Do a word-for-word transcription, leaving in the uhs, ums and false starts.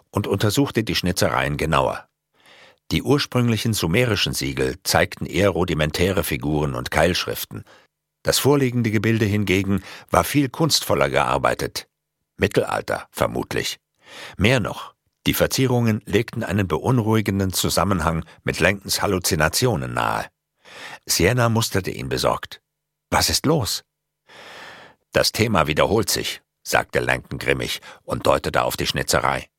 und untersuchte die Schnitzereien genauer. Die ursprünglichen sumerischen Siegel zeigten eher rudimentäre Figuren und Keilschriften. Das vorliegende Gebilde hingegen war viel kunstvoller gearbeitet. Mittelalter, vermutlich. Mehr noch, die Verzierungen legten einen beunruhigenden Zusammenhang mit Langtons Halluzinationen nahe. Sienna musterte ihn besorgt. »Was ist los?« »Das Thema wiederholt sich«, sagte Langton grimmig und deutete auf die Schnitzerei.